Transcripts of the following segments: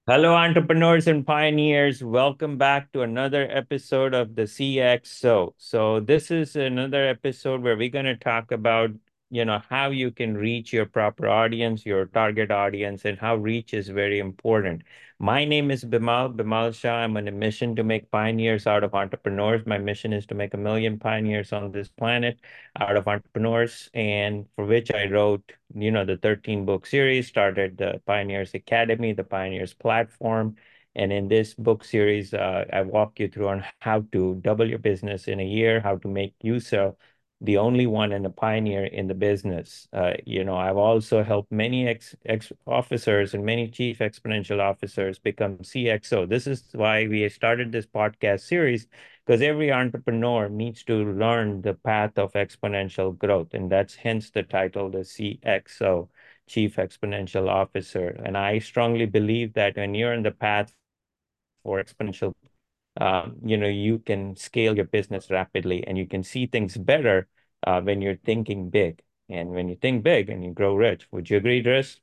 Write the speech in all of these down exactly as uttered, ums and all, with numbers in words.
Hello, entrepreneurs and pioneers. Welcome back to another episode of the C X O. So this is another episode where we're going to talk about, you know, how you can reach your proper audience, your target audience, and how reach is very important. My name is Bimal, Bimal Shah. I'm on a mission to make pioneers out of entrepreneurs. My mission is to make a million pioneers on this planet out of entrepreneurs, and for which I wrote, you know, the thirteen book series, started the Pioneers Academy, the Pioneers platform. And in this book series, uh, I walk you through on how to double your business in a year, how to make you so the only one and a pioneer in the business. Uh, you know, I've also helped many ex, ex officers and many chief exponential officers become C X O. This is why we started this podcast series, because every entrepreneur needs to learn the path of exponential growth. And that's hence the title, the C X O, Chief Exponential Officer. And I strongly believe that when you're in the path for exponential, um, you know, you can scale your business rapidly and you can see things better uh, when you're thinking big. And when you think big and you grow rich, would you agree, Driss?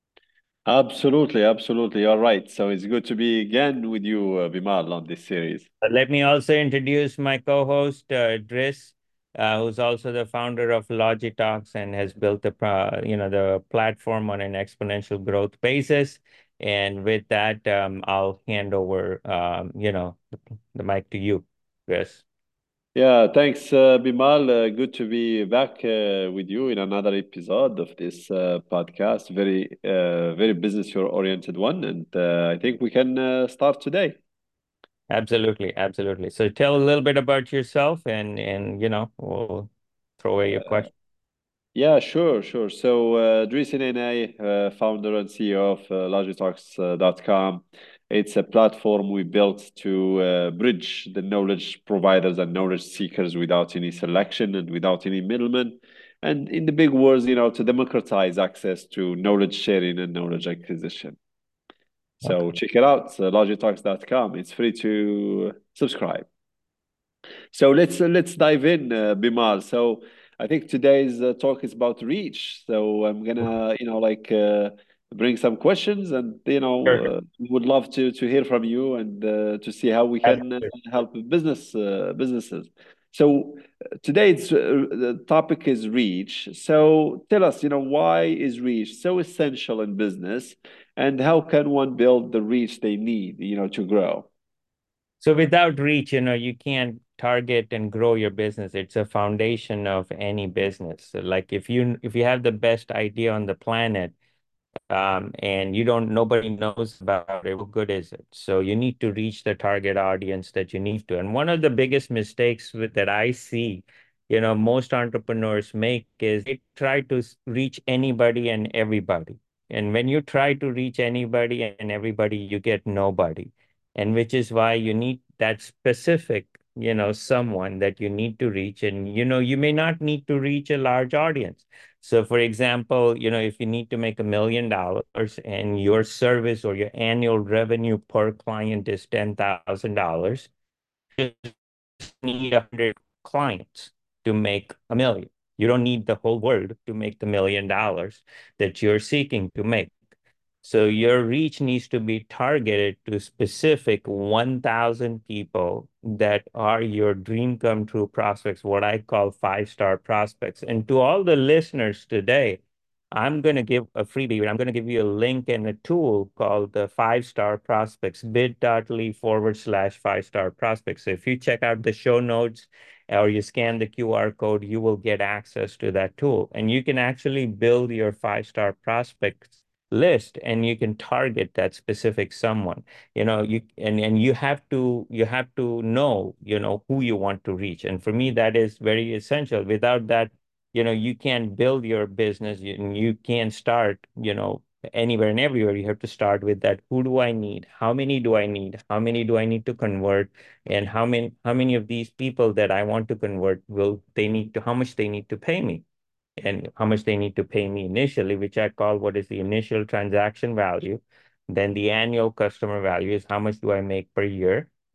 Absolutely, absolutely. You're right. So it's good to be again with you, uh, Bimal, on this series. Uh, Let me also introduce my co-host, uh, Driss, uh, who's also the founder of Logitalks and has built the, pro- you know, the platform on an exponential growth basis. And with that, um, I'll hand over, um, you know, the, the mic to you, Driss. Yeah, thanks, uh, Bimal. Uh, good to be back uh, with you in another episode of this uh, podcast. Very, uh, very business-oriented one, and uh, I think we can uh, start today. Absolutely, absolutely. So tell a little bit about yourself, and and you know, we'll throw away your question. Yeah, sure, sure. So, uh, Dries Inene, uh, founder and C E O of uh, Logitalks dot com. It's a platform we built to uh, bridge the knowledge providers and knowledge seekers without any selection and without any middlemen. And in the big words, you know, to democratize access to knowledge sharing and knowledge acquisition. So Okay. check it out, uh, Logitalks dot com. It's free to subscribe. So let's uh, let's dive in, uh, Bimal. So I think today's uh, talk is about reach. So I'm gonna, you know, like uh, bring some questions, and you know, Sure. uh, would love to to hear from you and uh, to see how we can uh, help business uh, businesses. So uh, today's uh, the topic is reach. So tell us, you know, why is reach so essential in business, and how can one build the reach they need, you know, to grow? So without reach, you know, you can't target and grow your business. It's a foundation of any business. So like if you if you have the best idea on the planet, um, and you don't nobody knows about it, what good is it? So you need to reach the target audience that you need to. And one of the biggest mistakes with, that I see, you know, most entrepreneurs make is they try to s- reach anybody and everybody. And when you try to reach anybody and everybody, you get nobody. And which is why you need that specific, you know, someone that you need to reach. And, you know, you may not need to reach a large audience. So for example, you know, if you need to make a million dollars and your service or your annual revenue per client is ten thousand dollars, you just need a hundred clients to make a million. You don't need the whole world to make the million dollars that you're seeking to make. So your reach needs to be targeted to specific one thousand people that are your dream come true prospects, what I call five-star prospects. And to all the listeners today, I'm going to give a freebie. I'm going to give you a link and a tool called the five-star prospects, bit.ly forward slash five-star prospects. So if you check out the show notes or you scan the Q R code, you will get access to that tool. And you can actually build your five-star prospects list and you can target that specific someone. You know you and and you have to you have to know, you know, who you want to reach. And for me, that is very essential. Without that, you know, you can't build your business, you, and you can't start, you know, anywhere and everywhere. You have to start with that. Who do I need? How many do I need? How many do I need to convert? And how many how many of these people that I want to convert, will they need to, how much they need to pay me, and how much they need to pay me initially, which I call what is the initial transaction value. Then the annual customer value is how much do I make per year.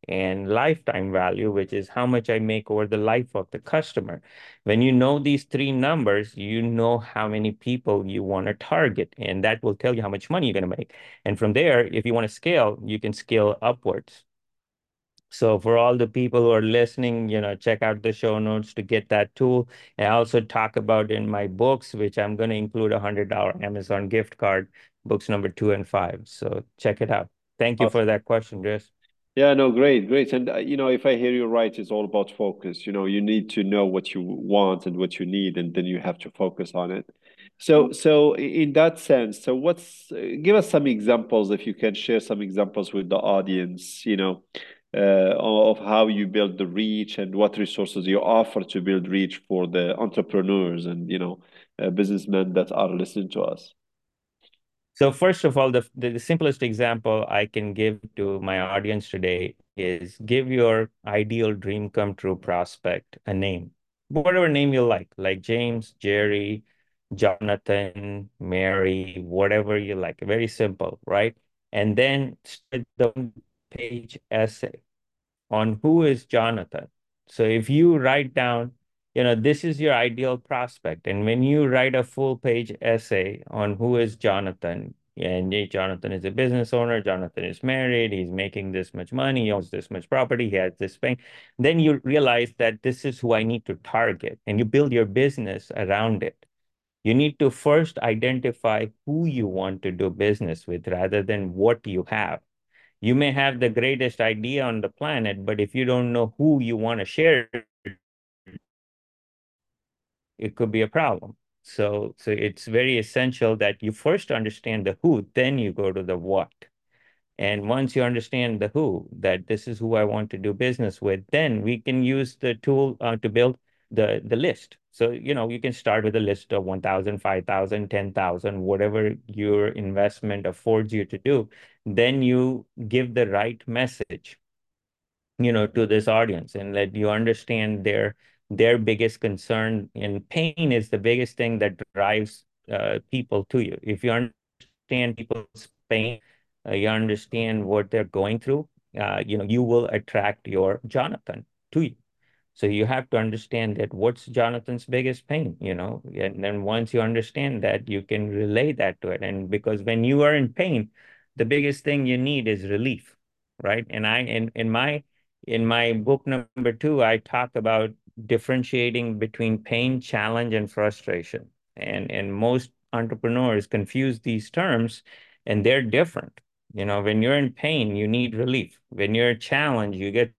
and lifetime value, which is how much I make over the life of the customer. When you know these three numbers, you know how many people you want to target, and that will tell you how much money you're going to make. And from there, if you want to scale, you can scale upwards. So for all the people who are listening, you know, check out the show notes to get that tool. And I also talk about in my books, which I'm going to include a hundred dollar Amazon gift card, books number two and five. So check it out. Thank you for Awesome. that question, Chris. Yeah, no, great, great. And uh, you know, if I hear you right, it's all about focus. You know, you need to know what you want and what you need, and then you have to focus on it. So, so i- in that sense, so what's uh, give us some examples if you can share some examples with the audience, you know, uh, of how you build the reach and what resources you offer to build reach for the entrepreneurs and, you know, uh, businessmen that are listening to us. So first of all, the, the the simplest example I can give to my audience today is give your ideal dream come true prospect a name, whatever name you like, like James, Jerry, Jonathan, Mary, whatever you like. Very simple, right? And then start the one page essay on who is Jonathan. So if you write down, you know, this is your ideal prospect, and when you write a full page essay on who is Jonathan, and yeah, Jonathan is a business owner, Jonathan is married, he's making this much money, he owns this much property, he has this thing, then you realize that this is who I need to target, and you build your business around it. You need to first identify who you want to do business with rather than what you have. You may have the greatest idea on the planet, but if you don't know who you want to share, it could be a problem. So, so it's very essential that you first understand the who, then you go to the what. And once you understand the who, that this is who I want to do business with, then we can use the tool uh, to build the the list. So, you know, you can start with a list of one thousand, five thousand, ten thousand, whatever your investment affords you to do. Then you give the right message, you know, to this audience and let you understand their their biggest concern. And pain is the biggest thing that drives uh, people to you. If you understand people's pain, uh, you understand what they're going through, uh, you know, you will attract your Jonathan to you. So you have to understand that what's Jonathan's biggest pain, you know, and then once you understand that, you can relay that to it. And because when you are in pain, the biggest thing you need is relief, right? And I, in in my in my book number two, I talk about differentiating between pain, challenge, and frustration. And and most entrepreneurs confuse these terms, and they're different. You know, when you're in pain, you need relief. When you're challenged, you get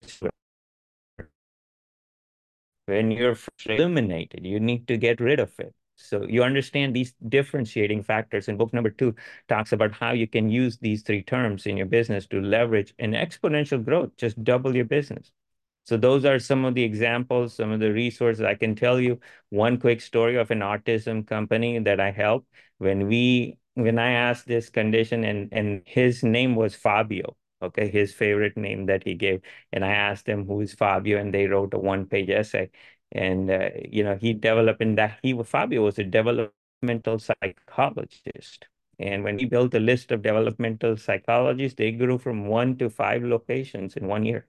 when you're eliminated, you need to get rid of it. So you understand these differentiating factors. And book number two talks about how you can use these three terms in your business to leverage an exponential growth, just double your business. So those are some of the examples, some of the resources. I can tell you one quick story of an autism company that I helped. When we when I asked this condition, and and his name was Fabio, okay, his favorite name that he gave. And I asked them who is Fabio, and they wrote a one-page essay. And uh, you know, he developed in that he Fabio was a developmental psychologist. And when he built a list of developmental psychologists, they grew from one to five locations in one year.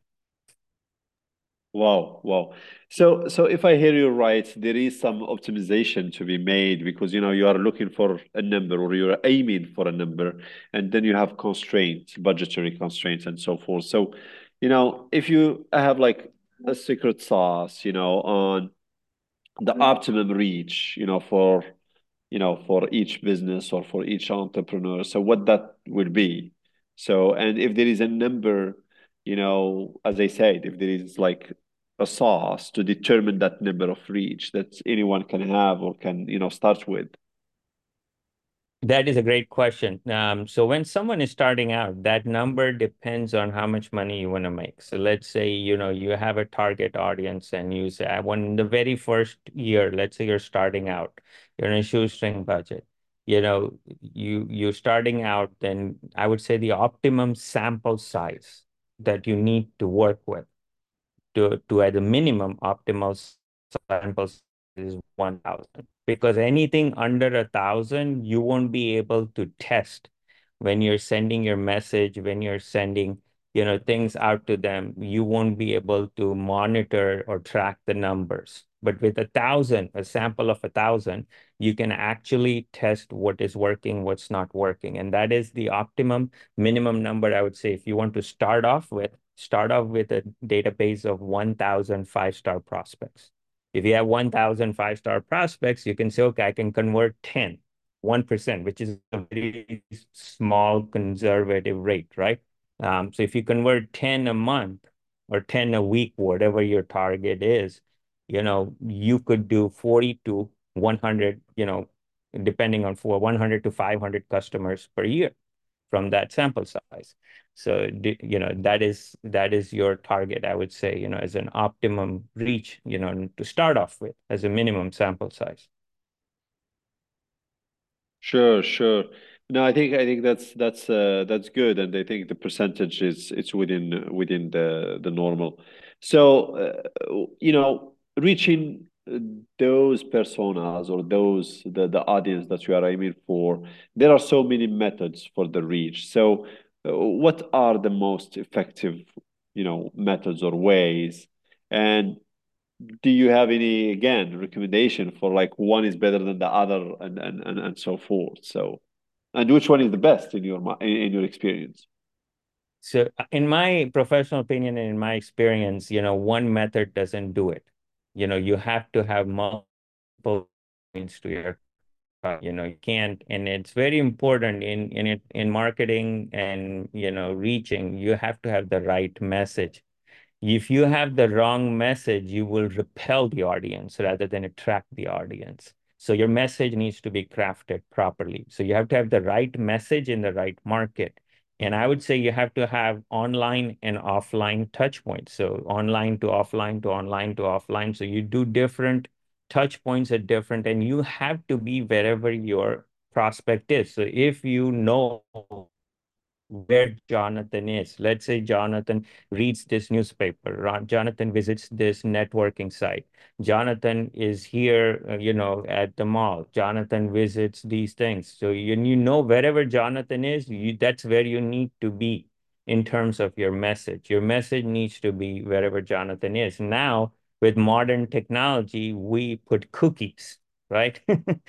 Wow, wow. So, so if I hear you right, there is some optimization to be made because you know you are looking for a number or you're aiming for a number, and then you have constraints, budgetary constraints, and so forth. So, you know, if you have like a secret sauce, you know, on the optimum reach, you know, for you know, for each business or for each entrepreneur. So what that would be. So, and if there is a number, you know, as I said, if there is like a sauce to determine that number of reach that anyone can have or can, you know, start with. That is a great question. Um, so when someone is starting out, that number depends on how much money you want to make. So let's say, you know, you have a target audience and you say, I want in the very first year, let's say you're starting out, you're in a shoestring budget, you know, you you're starting out, then I would say the optimum sample size that you need to work with to, to at a minimum optimal sample size is one thousand. Because anything under a thousand, you won't be able to test when you're sending your message, when you're sending, you know, things out to them, you won't be able to monitor or track the numbers. But with a thousand, a sample of a thousand, you can actually test what is working, what's not working. And that is the optimum minimum number, I would say, if you want to start off with, start off with a database of one thousand five-star prospects. If you have one thousand five-star prospects, you can say, okay, I can convert ten, one percent, which is a very small conservative rate, right? Um, so if you convert ten a month or ten a week, whatever your target is, you know, you could do forty to one hundred, you know, depending on for one hundred to five hundred customers per year from that sample size. So, you know, that is that is your target, I would say, you know, as an optimum reach, you know, to start off with as a minimum sample size. Sure, sure. No, I think I think that's that's uh, that's good, and I think the percentage is it's within within the the normal. So, uh, you know, reaching uh, those personas or those the the audience that you are aiming for, there are so many methods for the reach. So, uh, what are the most effective, you know, methods or ways? And do you have any, again, recommendation for like one is better than the other and and and, and so forth? So, and which one is the best in your mi- in, in your experience? So, uh, in my professional opinion and in my experience, you know, one method doesn't do it. You know, you have to have multiple points to your uh, you know, you can't, and it's very important in in it in marketing and you know reaching. You have to have the right message. If you have the wrong message, you will repel the audience rather than attract the audience. So your message needs to be crafted properly. So you have to have the right message in the right market. And I would say you have to have online and offline touch points. So online to offline to online to offline. So you do different touch points at different, and you have to be wherever your prospect is. So if you know where Jonathan is. Let's say Jonathan reads this newspaper. Jonathan visits this networking site. Jonathan is here, uh, you know, at the mall. Jonathan visits these things. So you, you know wherever Jonathan is, you, that's where you need to be in terms of your message. Your message needs to be wherever Jonathan is. Now, with modern technology, we put cookies, right?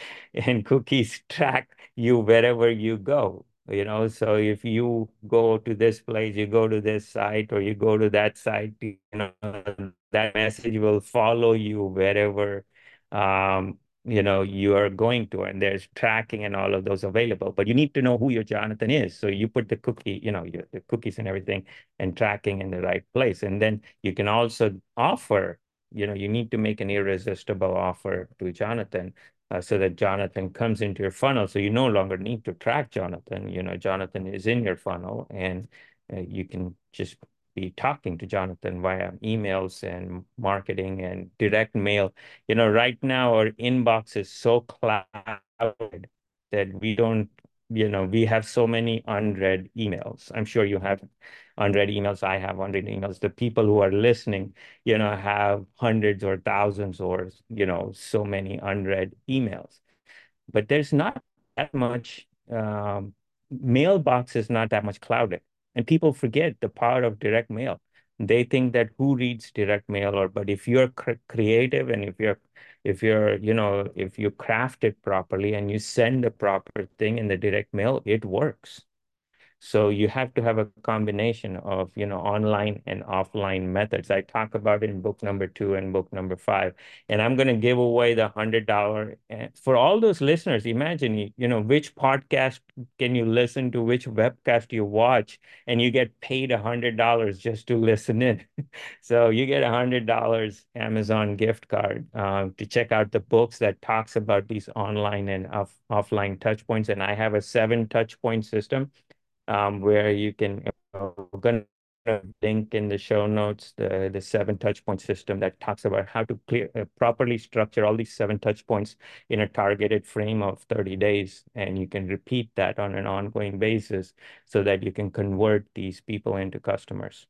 And cookies track you wherever you go. You know, so if you go to this place, you go to this site, or you go to that site, you know, that message will follow you wherever, um, you know, you are going to, and there's tracking and all of those available. But you need to know who your Jonathan is. So you put the cookie, you know, your, the cookies and everything and tracking in the right place. And then you can also offer, you know, you need to make an irresistible offer to Jonathan, uh, so that Jonathan comes into your funnel. So you no longer need to track Jonathan. You know, Jonathan is in your funnel, and uh, you can just be talking to Jonathan via emails and marketing and direct mail. You know, right now our inbox is so clouded that we don't, you know, we have so many unread emails. I'm sure you have unread emails. I have unread emails. The people who are listening, you know, have hundreds or thousands or, you know, so many unread emails. But there's not that much, um, mailbox is not that much clouded. And people forget the power of direct mail. They think that who reads direct mail, or, but if you're cr creative, and if you're, if you're, you know, if you craft it properly and you send the proper thing in the direct mail, it works. So you have to have a combination of, you know, online and offline methods. I talk about it in book number two and book number five. And I'm going to give away the one hundred dollars for all those listeners. Imagine, you know, which podcast can you listen to, which webcast you watch, and you get paid one hundred dollars just to listen in. So you get a one hundred dollars Amazon gift card uh, to check out the books that talks about these online and off offline touch points. And I have a seven touch point system, um, where you can, uh, we're going to link in the show notes the, the seven touch point system that talks about how to clear, uh, properly structure all these seven touch points in a targeted frame of thirty days. And you can repeat that on an ongoing basis so that you can convert these people into customers.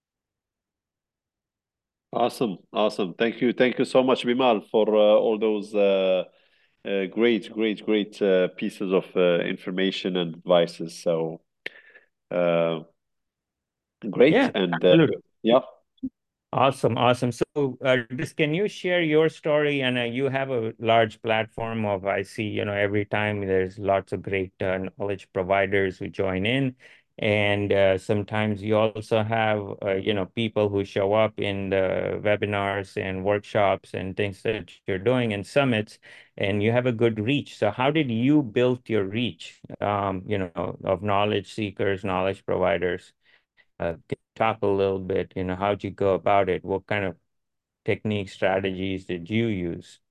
Awesome, awesome. Thank you, thank you so much, Bimal, for uh, all those uh, uh, great, great, great uh, pieces of uh, information and advices. So, uh, Great. Yeah, And uh, absolutely. yeah. Awesome, awesome. So, uh, just can you share your story? And uh, you have a large platform of, I see, you know, every time there's lots of great uh, knowledge providers who join in. And uh, sometimes you also have, uh, you know, people who show up in the webinars and workshops and things that you're doing and summits, and you have a good reach. So, how did you build your reach, um, you know, of knowledge seekers, knowledge providers? Uh, can you talk a little bit, you know, how'd you go about it? What kind of technique strategies did you use?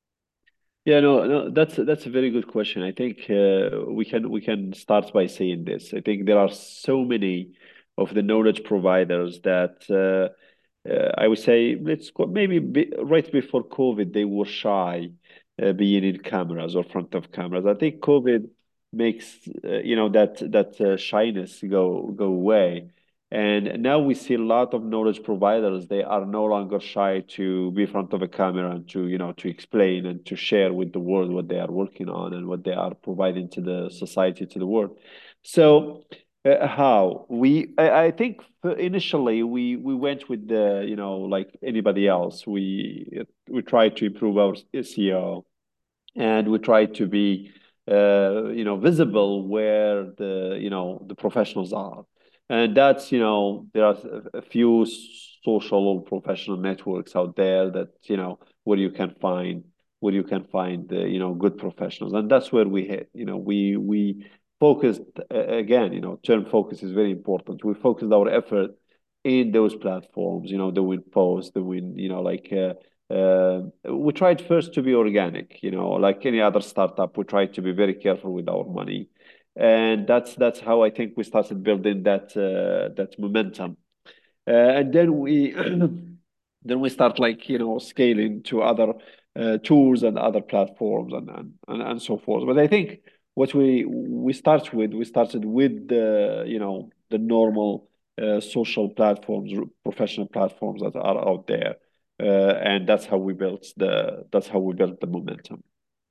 Yeah, no, no, that's that's a very good question. I think uh, we can we can start by saying this. I think there are so many of the knowledge providers that uh, uh, I would say let's go, maybe be, right before COVID they were shy uh, being in cameras or front of cameras. I think COVID makes uh, you know that that uh, shyness go go away. And now we see a lot of knowledge providers. They are no longer shy to be in front of a camera and to, you know, to explain and to share with the world what they are working on and what they are providing to the society, to the world. So, uh, how we, I, I think initially we we went with the, you know, like anybody else. We we tried to improve our S E O, and we try to be uh, you know visible where the you know the professionals are. And that's, you know there are a few social or professional networks out there that, you know where you can find where you can find uh, you know good professionals. And that's where we hit. You know we we focused, uh, again, you know term focus is very important. We focused our effort in those platforms, you know doing posts, doing, you know like uh, uh, we tried first to be organic, you know, like any other startup. We tried to be very careful with our money, and that's that's how I think we started building that uh, that momentum. Uh, and then we then we start, like, you know scaling to other uh, tools and other platforms, and, and and and so forth. But I think what we we start with we started with the, you know the normal uh, social platforms, professional platforms that are out there, uh, and that's how we built the that's how we built the momentum.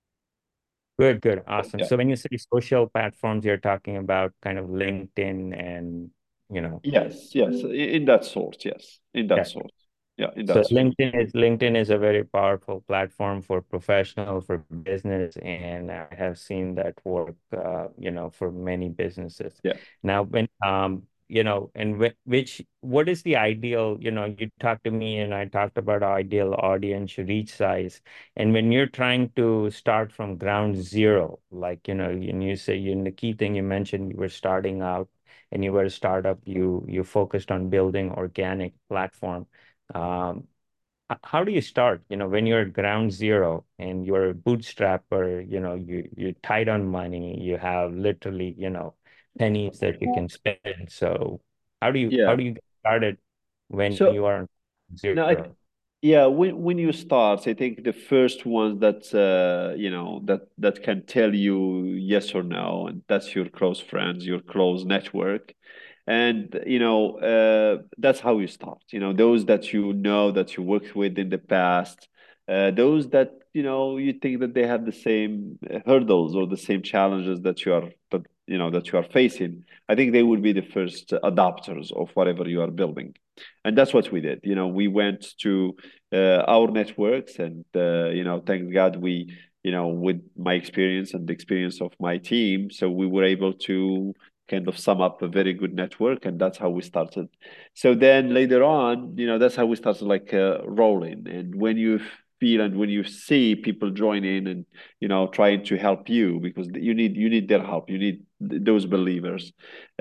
Good, good, awesome. Yeah. So when you say social platforms, you're talking about kind of LinkedIn and, you know, Yes. Yes. In, in that sort. Yes. In that yeah. sort. Yeah. In So that sort. LinkedIn is LinkedIn is a very powerful platform for professional, for business, and I have seen that work, uh, you know, for many businesses. Yeah. Now, when um, you know, and wh which what is the ideal? You know, you talked to me, and I talked about ideal audience reach size. And when you're trying to start from ground zero, like, you know, and you say, you know, the key thing you mentioned, you were starting out, and you were a startup, you you focused on building organic platform. Um, h- how do you start? You know, when you're at ground zero and you're a bootstrapper, you know, you you're tight on money, you have literally, you know, pennies that you can spend. So how do you how Yeah. do you get started when So you are on no, I, zero? yeah, when when you start, I think the first ones that uh, you know that that can tell you yes or no, and that's your close friends, your close network. And, you know uh, that's how you start. You know, those that you know that you worked with in the past, uh, those that, you know you think that they have the same hurdles or the same challenges that you are that you know that you are facing. I think they would be the first adopters of whatever you are building. And that's what we did. You know, we went to uh, our networks, and uh, you know, thank God we, you know, with my experience and the experience of my team, so we were able to kind of sum up a very good network, and that's how we started. So then later on, you know, that's how we started, like, uh, rolling. And when you feel and when you see people join in and, you know trying to help you, because you need you need their help, you need th- those believers.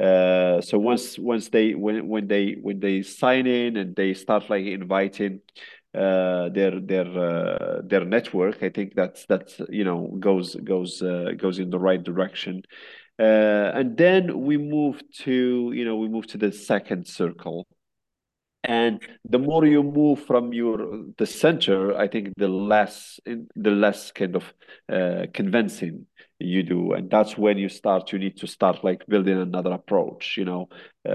Uh, so once once they when when they when they sign in and they start, like, inviting uh, their their uh, their network, I think that's that's you know goes goes uh, goes in the right direction. Uh, and then we move to you know we move to the second circle. And the more you move from your the center, I think the less the less kind of uh, convincing you do. And that's when you start you need to start, like, building another approach. You know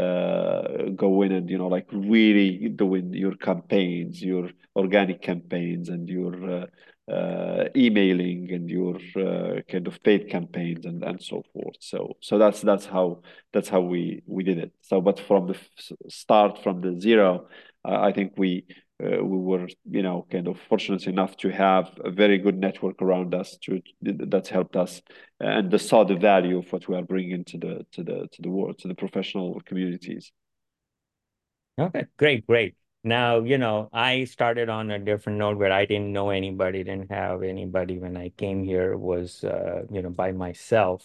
uh, go in and, you know like, really doing your campaigns, your organic campaigns, and your uh, uh, emailing and your uh, kind of paid campaigns and, and so forth. So so that's that's how that's how we we did it. So but from the f- start from the zero, uh, I think we uh, we were you know kind of fortunate enough to have a very good network around us to that's helped us and they saw the value of what we are bringing to the to the to the world to the professional communities. Okay, great, great. Now, you know, I started on a different note where I didn't know anybody, didn't have anybody when I came here, was, uh, you know, by myself.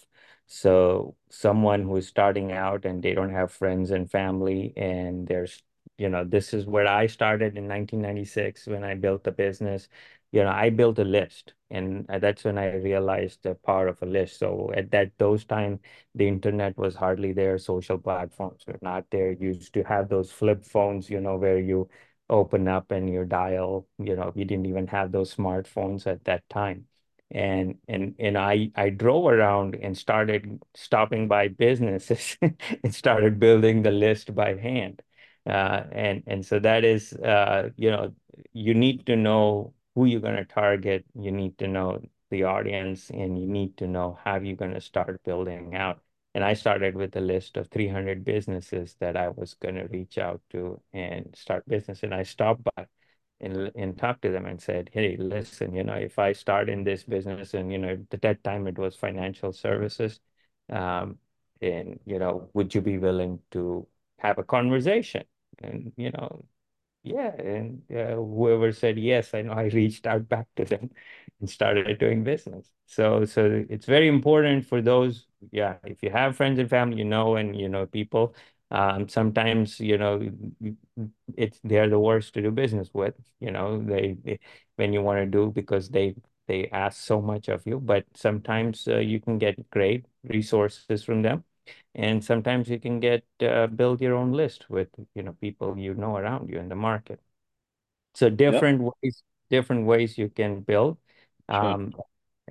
So someone who's starting out and they don't have friends and family, and there's, you know, this is where I started in nineteen ninety-six when I built the business. You know, I built a list, and that's when I realized the power of a list. So at that those time, the internet was hardly there. Social platforms were not there. You used to have those flip phones, you know, where you open up and you dial, you know, we didn't even have those smartphones at that time. And and and I I drove around and started stopping by businesses and started building the list by hand. Uh, and and so that is uh, you know, you need to know who you're going to target. You need to know the audience, and you need to know how you're going to start building out. And I started with a list of three hundred businesses that I was going to reach out to and start business. And I stopped by and, and talked to them and said, hey, listen, you know, if I start in this business, and, you know, at that time it was financial services, um, and, you know, would you be willing to have a conversation? And, you know, yeah, and uh, whoever said yes, I know I reached out back to them and started doing business. So, so it's very important for those, yeah, if you have friends and family, you know, and you know people, um, sometimes, you know, it's they're the worst to do business with, you know, they, they when you want to do because they they ask so much of you, but sometimes uh, you can get great resources from them. And sometimes you can get uh, build your own list with, you know, people you know around you in the market. So Yeah, different ways, different ways you can build. sure. Um,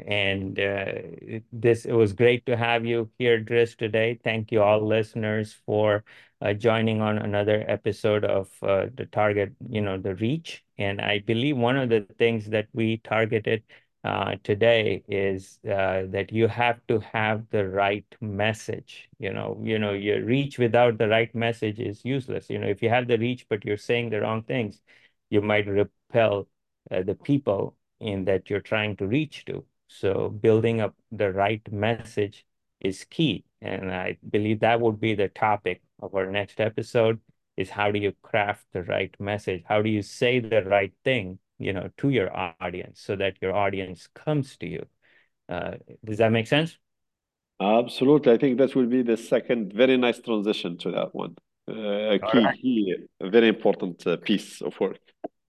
and uh, it- this it was great to have you here, Driss, today. Thank you all listeners for uh, joining on another episode of uh, the Target, you know, the Reach. And I believe one of the things that we targeted uh, today is uh, that you have to have the right message. You know, you know, your reach without the right message is useless. You know, if you have the reach but you're saying the wrong things, you might repel uh, the people in that you're trying to reach to. So building up the right message is key. And I believe that would be the topic of our next episode is how do you craft the right message? How do you say the right thing, you know, to your audience so that your audience comes to you? Uh, does that make sense? Absolutely. I think that will be the second very nice transition to that one. Uh, a All key, right. key, a very important uh, piece of work.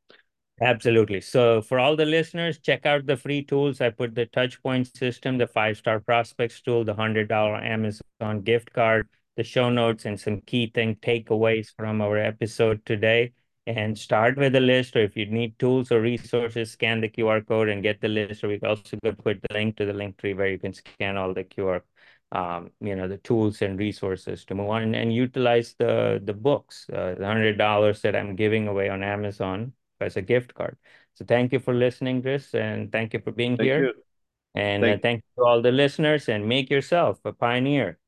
Absolutely. So for all the listeners, check out the free tools. I put the touch point system, the five-star prospects tool, the one hundred dollar Amazon gift card, the show notes, and some key thing takeaways from our episode today. And start with a list, or if you need tools or resources, scan the Q R code and get the list. Or we also could put the link to the link tree where you can scan all the Q R, um, you know, the tools and resources to move on and, and utilize the the books, uh, the one hundred dollars that I'm giving away on Amazon as a gift card. So thank you for listening, Chris, and thank you for being Thank here. you. And uh, Thank thank you to all the listeners, and make yourself a pioneer.